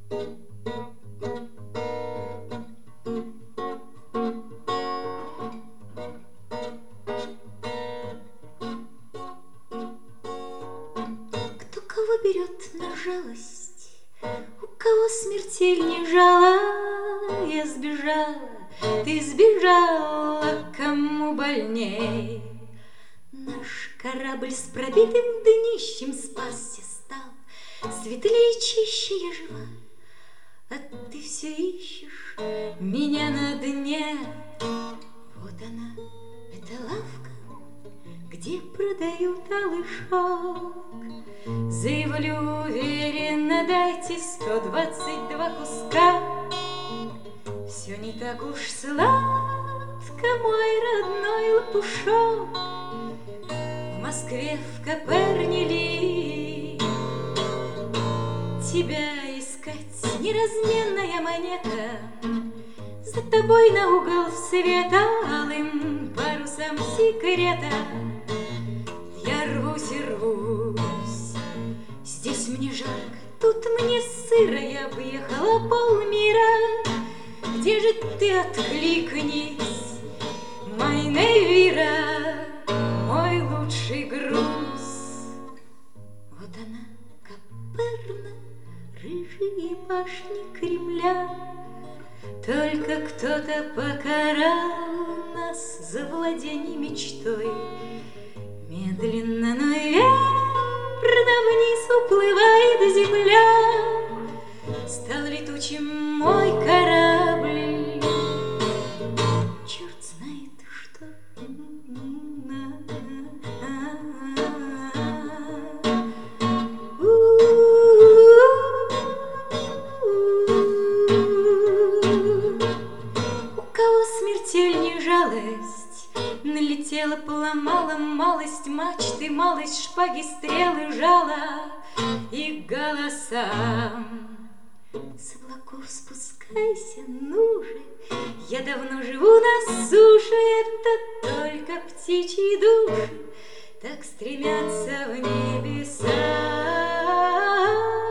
Кто кого берет на жалость, у кого смертельней жало. Я сбежала, ты сбежала, кому больней. Наш корабль с пробитым днищем спасся стал, светлее, чище я жива. А ты все ищешь меня на дне. Вот она, эта лавка, где продают алый шелк. Заявлю уверенно, дайте 122 куска. Все не так уж сладко, мой родной лопушок. В Москве, в Копернили тебя искать неразменная монета. За тобой на угол света алым парусом секрета. Я рвусь и рвусь, здесь мне жарко, тут мне сыро. Я объехала полмира. Где же ты, откликнись, Майневира, мой лучший груз. Вот она, Коперна, рыжие башни Кремля. Только кто-то покарал нас за владение мечтой. Медленно, но верно вниз уплывает земля. Стал летучим мой корабль, черт знает что. У кого смертельней жалость, налетела, поломала малость мачты, малость шпаги, стрелы, жала и голосам. С облаков спускайся, ну же, я давно живу на суше. Это только птичьи души так стремятся в небеса.